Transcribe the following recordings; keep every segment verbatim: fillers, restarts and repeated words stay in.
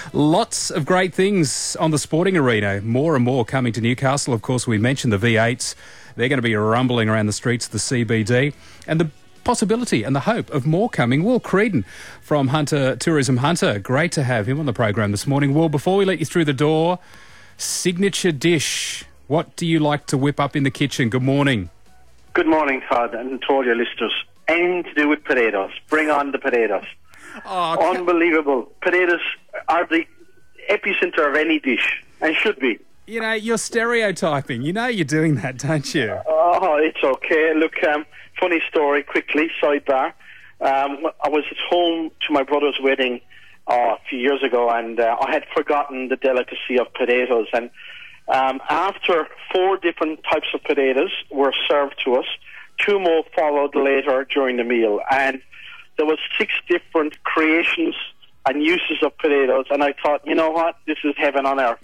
Lots of great things on the sporting arena. More and more coming to Newcastle. Of course, we mentioned the V eights. They're going to be rumbling around the streets of the C B D. And the possibility and the hope of more coming. Will Creedon from Hunter Tourism Hunter. Great to have him on the program this morning. Will, before we let you through the door, signature dish. What do you like to whip up in the kitchen? Good morning. Good morning, Todd, and to all your listeners. Anything to do with potatoes. Bring on the potatoes. Oh, Unbelievable. Potatoes are the epicenter of any dish, and should be. You know, you're stereotyping. You know you're doing that, don't you? Oh, it's okay. Look, um, funny story, quickly, sidebar. Um, I was at home to my brother's wedding uh, a few years ago, and uh, I had forgotten the delicacy of potatoes. And um, after four different types of potatoes were served to us, two more followed later during the meal. And there was six different creations and uses of potatoes, and I thought, you know what, this is heaven on earth.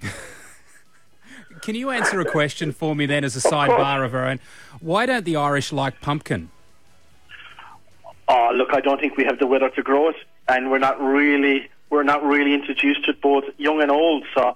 Can you answer a question for me then as a sidebar of our own? Why don't the Irish like pumpkin? Oh, look, I don't think we have the weather to grow it, and we're not really we're not really introduced to it, both young and old. So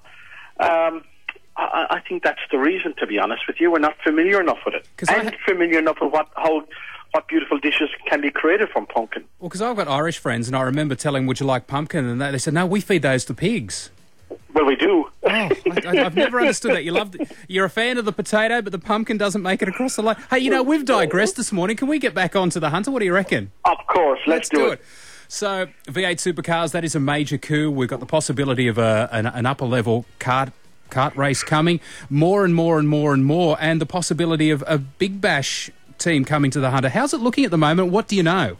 um, I, I think that's the reason, to be honest with you. We're not familiar enough with it, and ha- familiar enough with what how what beautiful dishes can be created from pumpkin. Well, because I've got Irish friends, and I remember telling, would you like pumpkin? And they said, no, we feed those to pigs. Well, we do. Oh, I, I've never understood that. You love the, you're a fan of the potato, but the pumpkin doesn't make it across the line. Hey, you know, we've digressed this morning. Can we get back onto the Hunter? What do you reckon? Of course, let's, let's do, do it. it. So, V eight supercars, that is a major coup. We've got the possibility of a, an, an upper-level kart, kart race coming. More and more and more and more. And the possibility of a Big Bash team coming to the Hunter. How's it looking at the moment? What do you know?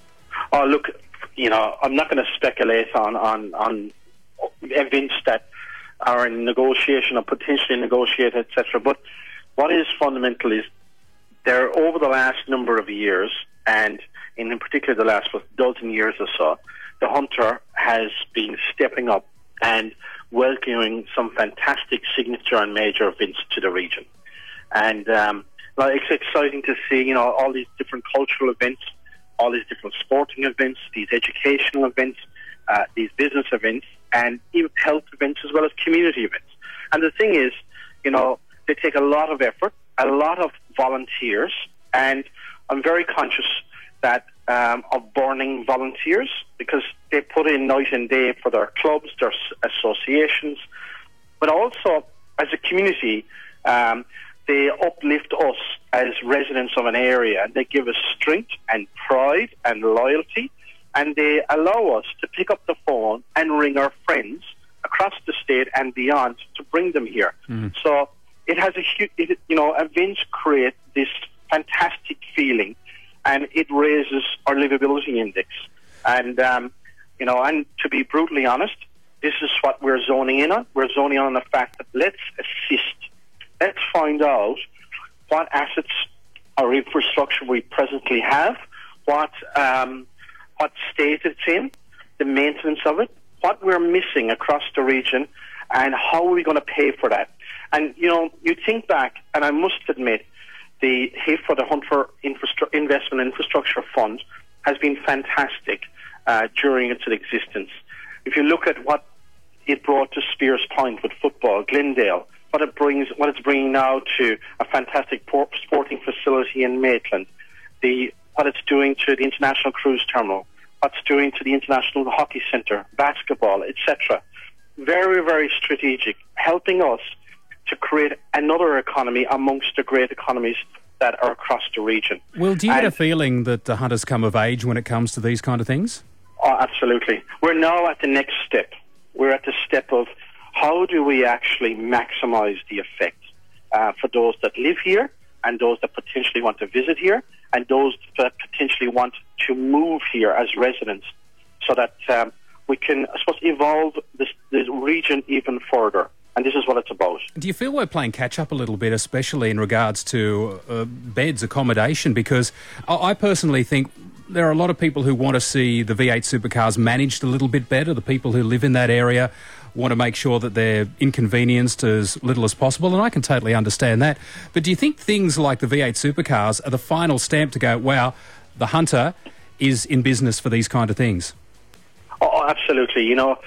Oh, look, you know, I'm not going to speculate on, on, on events that are in negotiation or potentially negotiated, et cetera. But what is fundamental is there, over the last number of years, and in particular the last dozen years or so, the Hunter has been stepping up and welcoming some fantastic signature and major events to the region. And um, well, it's exciting to see, you know, all these different cultural events, all these different sporting events, these educational events, uh, these business events, and even health events as well as community events. And the thing is, you know, they take a lot of effort, a lot of volunteers, and I'm very conscious that um, of burning volunteers, because they put in night and day for their clubs, their associations, but also as a community, um, they uplift us as residents of an area, and they give us strength and pride and loyalty, and they allow us to pick up the phone and ring our friends across the state and beyond to bring them here. Mm. So it has a huge, it, you know, events create this fantastic feeling, and it raises our livability index. And, um, you know, and to be brutally honest, this is what we're zoning in on. We're zoning in on the fact that let's assist. Let's find out what assets or infrastructure we presently have, what um, what state it's in, the maintenance of it, what we're missing across the region, and how are we going to pay for that. And, you know, you think back, and I must admit, the H I F for the Hunter Infrastru- Investment Infrastructure Fund has been fantastic uh, during its existence. If you look at what it brought to Spears Point with football, Glendale, what it brings, what it's bringing now to a fantastic port- sporting facility in Maitland, the what it's doing to the International Cruise Terminal, what it's doing to the International Hockey Centre, basketball, et cetera. Very, very strategic, helping us to create another economy amongst the great economies that are across the region. Well, do you and, get a feeling that the Hunters come of age when it comes to these kind of things? Oh, absolutely. We're now at the next step. We're at the step of how do we actually maximise the effect uh, for those that live here and those that potentially want to visit here and those that potentially want to move here as residents, so that um, we can, I suppose, evolve this, this region even further. And this is what it's about. Do you feel we're playing catch-up a little bit, especially in regards to uh, beds, accommodation? Because I, I personally think there are a lot of people who want to see the V eight supercars managed a little bit better. The people who live in that area want to make sure that they're inconvenienced as little as possible, and I can totally understand that. But do you think things like the V eight supercars are the final stamp to go, wow, the Hunter is in business for these kind of things? Oh, absolutely. You know,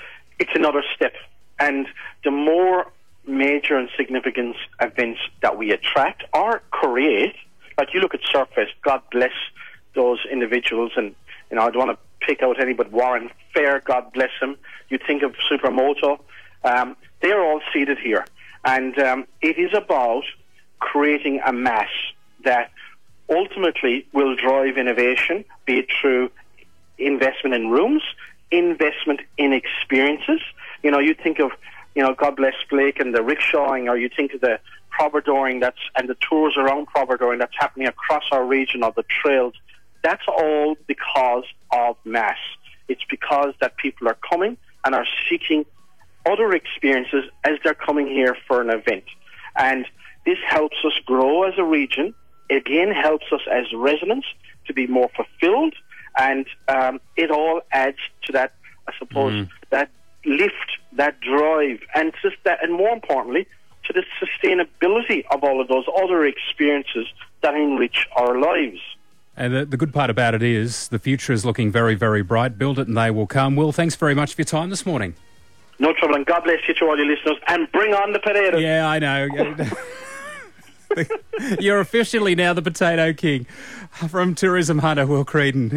it's another step. And the more major and significant events that we attract or create, like you look at Surfest, God bless those individuals, and you know I don't want to pick out any but Warren Fair, God bless him. You think of Supermoto, um, they're all seated here, and um, it is about creating a mass that ultimately will drive innovation, be it through investment in rooms, investment in experiences. You know, you think of, you know, God bless Blake and the rickshawing, or you think of the proverdoring that's and the tours around proverdoring that's happening across our region, or the trails. That's all because of mass. It's because that people are coming and are seeking other experiences as they're coming here for an event. And this helps us grow as a region. It again helps us as residents to be more fulfilled, and um, it all adds to that, I suppose, mm. that lift, that drive, and just that, and more importantly, to the sustainability of all of those other experiences that enrich our lives. And the, the good part about it is the future is looking very, very bright. Build it and they will come. Will, thanks very much for your time this morning. No trouble, and God bless you to all your listeners, and bring on the potatoes. Yeah, I know. You're officially now the Potato King. From Tourism Hunter, Will Creedon.